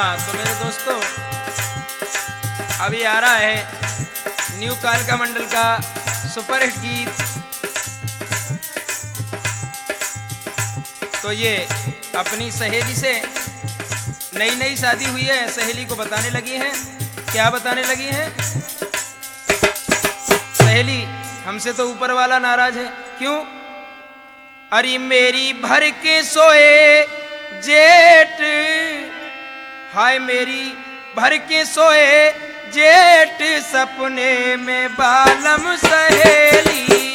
हाँ तो मेरे दोस्तों, अभी आ रहा है न्यू कालिका मंडल का सुपरहिट गीत। तो ये अपनी सहेली से, नई नई शादी हुई है, सहेली को बताने लगी हैं। क्या बताने लगी हैं? सहेली, हमसे तो ऊपर वाला नाराज है। क्यों? अरे मेरी भर के सोए जेठ, हाय मेरी भर के सोए जेठ, सपने में बालम सहेली।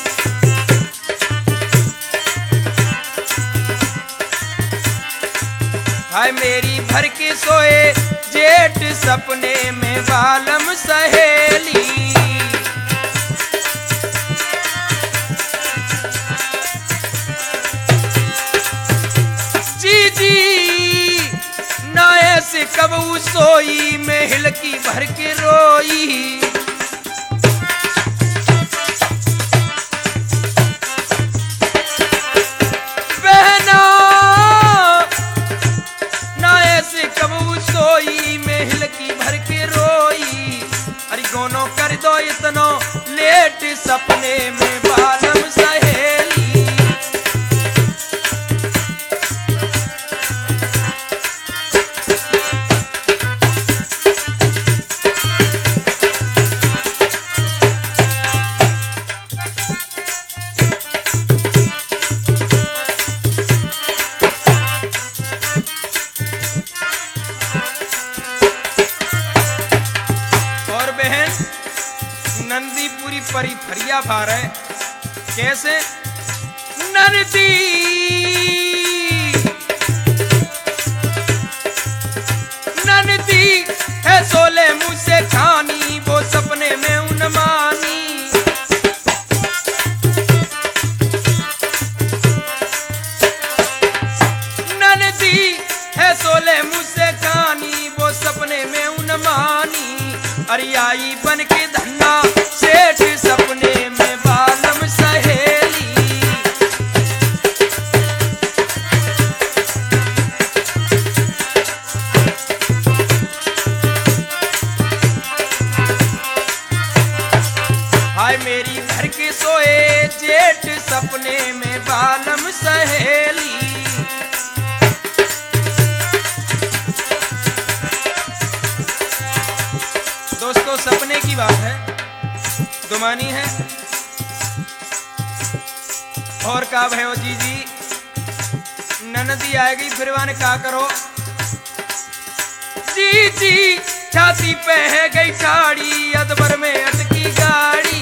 हाय मेरी भर के सोए जेठ, सपने में बालम सहेली। जी जी ना ऐसे कब सोई, में हिलकी भर के रोई। बहना ना ऐसे कब सोई, में हिलकी भर के रोई। अरे गोनो कर दो इतनो लेट, सपने में बालम सहेली। नंदीपुरी परी फरिया भार है। कैसे? नंदी नंदी है सोले मुँह से खानी, वो सपने में उन्मानी। नंदी है सोले मुँह से खानी, वो सपने में उन्मानी। अरे आई बन के धन्ना सेठ, सपने में बालम सहेली। हाय मेरी घर के सोए जेठ, सपने में बालम सहेली। दोस्तों, सपने की बात है, दुमानी है। और का भयो जी जी, ननदी आएगी फिर वाने का करो। जी जी छाती पे है गई ठाड़ी, अदबर में अटकी गाड़ी।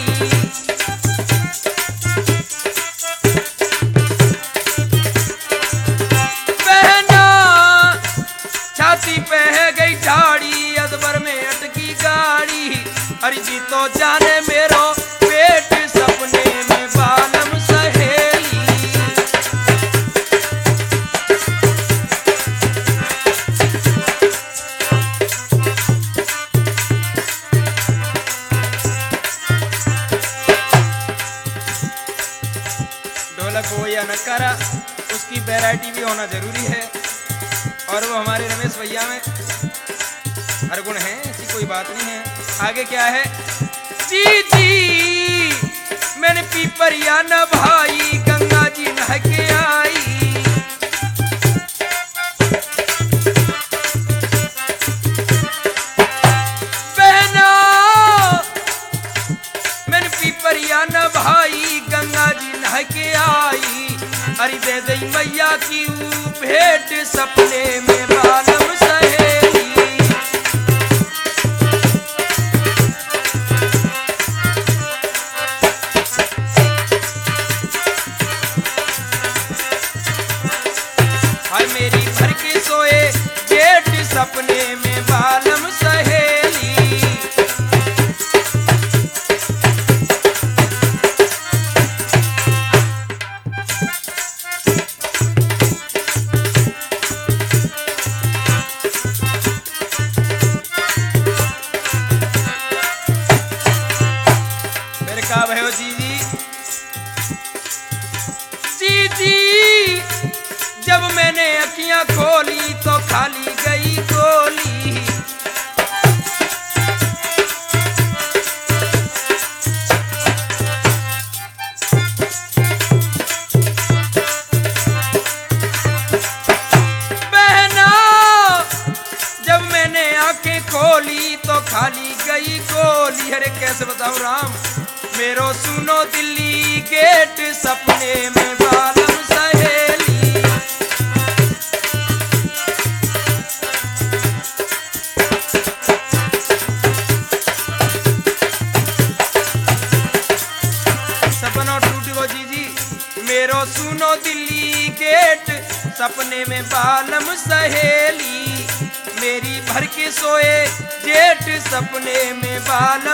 बहना छाती पे है गई ठाड़ी, अदबर में अटकी गाड़ी। अरे जी तो जाने मेरो पेट, सपने में बालम सहेली। ढोलक हो या नकारा, उसकी वैरायटी भी होना जरूरी है। और वो हमारे रमेश भैया में हर गुण है, ऐसी कोई बात नहीं है। आगे क्या है? जी जी मैंने पीपरिया न भाई, गंगा जी नहा के आई। बहना मैंने पीपरिया न भाई, गंगा जी नहा के आई। अरे दे दई मैया की भेंट, सपने में बालम सहेली। हाय मेरी भर के सोए जेठ, सपने में बालम सहेली। फिर का भयो जी जी, जी जी जब मैंने अखियां खोली तो खाली गई गोली। अरे कैसे बताऊं राम। मेरो सुनो दिल्ली गेट सपने में बालम सहेली। सपना टूट गो जी, मेरो सुनो दिल्ली गेट सपने में बालम सहेली। मेरी भर के सोए जेठ सपने में बालम